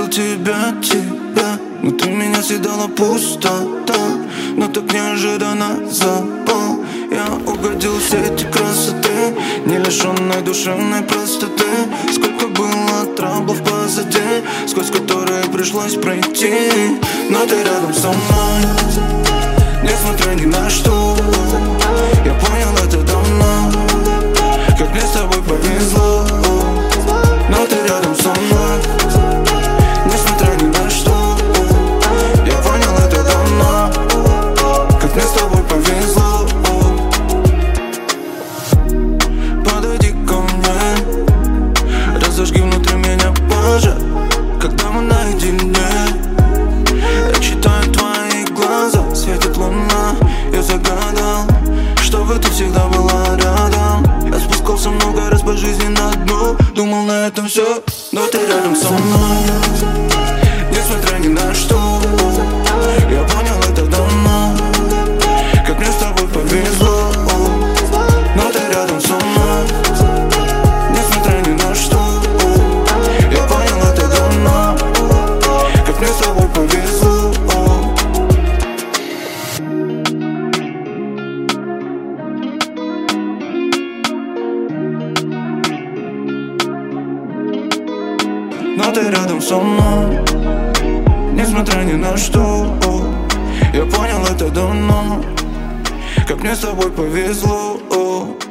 хотел тебя, внутри меня съедала пустота, но так неожиданно запал. Я угодил в сети красоты, не лишенной душевной простоты. Сколько было траблов позади, сквозь которые пришлось пройти. Но ты рядом со мной, несмотря ни на что. Я понял это давно, как мне с тобой повезло. Но ты рядом со мной, несмотря ни на что. Я понял это давно, как мне с тобой повезло. Подойди ко мне, разожги внутри меня пожар. Когда мы наедине, я читаю твои глаза, светит луна. Я загадал, чтобы ты всегда была рядом. Я спускался много раз по жизни на дно, думал, на этом все, но ты рядом со мной, несмотря ни на что. Я понял это давно, как мне с тобой повезло. Но ты рядом со мной, несмотря ни на что. Я понял это давно, как мне с тобой повезло. Но ты рядом со мной, несмотря ни на что. Я понял это давно, как мне с тобой повезло.